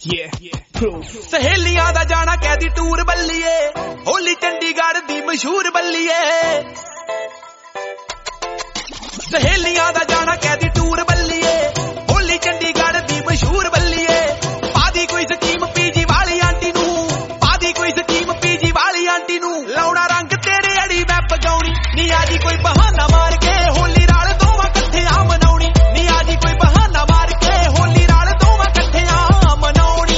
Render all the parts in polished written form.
सहेलियां दा जाना कैदी टूर बल्लिए, होली चंडीगढ़ दी मशहूर बल्लिए। सहेलियां दा जाना कैदी टूर बल्लिए, होली चंडीगढ़ दी मशहूर बल्लिए। पादी कोई स्कीम पीजी वाली आंटी नू, पादी कोई स्कीम पीजी वाली आंटी नू। लाउना रंग तेरे अड़ी मैं पगाउणी, नी आजी कोई बहाना मार के होली नाल दोवां कट्ठे आ मनाउणी। नी आजी कोई बहाना मार के होली नाल दोवां कट्ठे आ मनाउणी।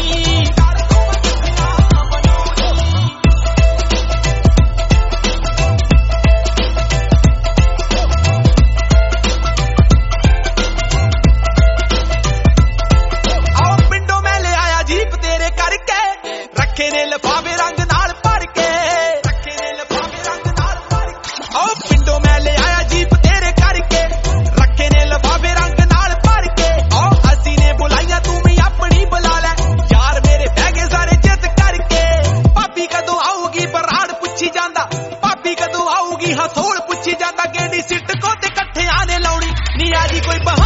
रखे ने लिफाफे रंग नाल भर के, रखे ने लिफाफे रंग नाल भर के। ओ पिंडों मैं ले आया जीप तेरे करके, रखे ने लिफाफे रंग नाल भर के। ओ असी ने बुलाइया तू भी अपनी बुला ले, यार मेरे बह गए सारे जिद करके। भाभी कदों आऊगी बराड़ पुछी जांदा, भाभी कदों आऊगी हथौड़ पुछी जांदा। गेडी सिट को ते कट्ठे आने लाउणी, नी आजी कोई